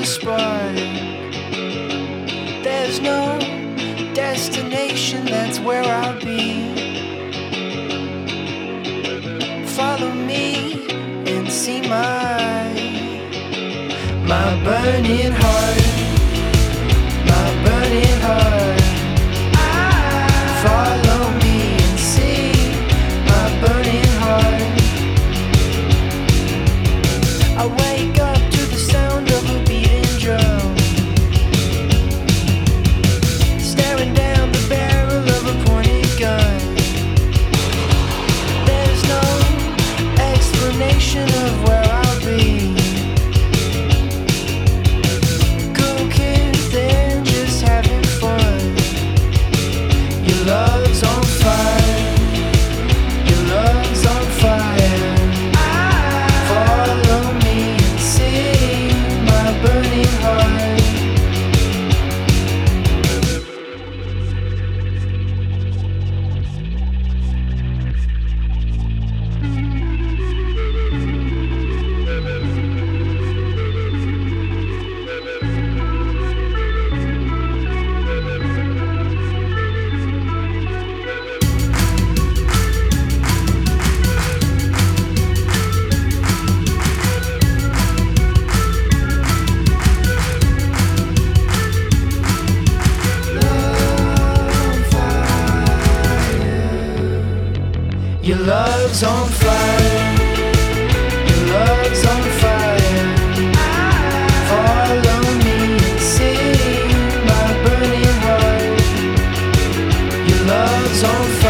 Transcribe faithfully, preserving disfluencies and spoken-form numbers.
spark. There's no destination, that's where I'll be. Follow me and see my my burning heart, my burning heart. Follow me and see my burning heart. I wake up to the sound of a beating drum, staring down the barrel of a pointed gun. There's no explanation of where I'll be. Cool kids, they're just having fun. Your love's on fire, your love's on fire. Follow me and see my burning heart. Your love's on fire, your love's on fire. Follow me and see my burning heart. Your love's on fire.